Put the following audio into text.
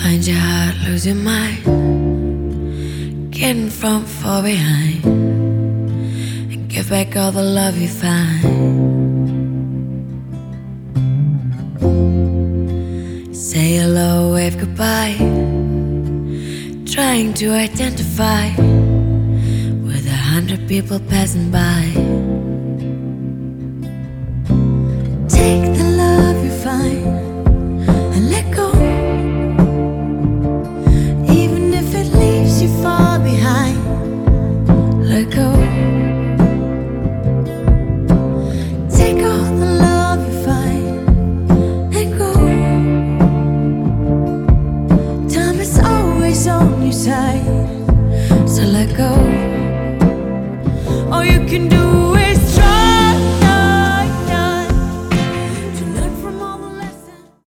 Find your heart, lose your mind, getting from far behind, and give back all the love you find. Say hello, wave goodbye, trying to identify with 100 people passing by. Take the love you find and let go, even if it leaves you far behind. Let go. Take all the love you find and go. Time is always on your side, so let go. All you can do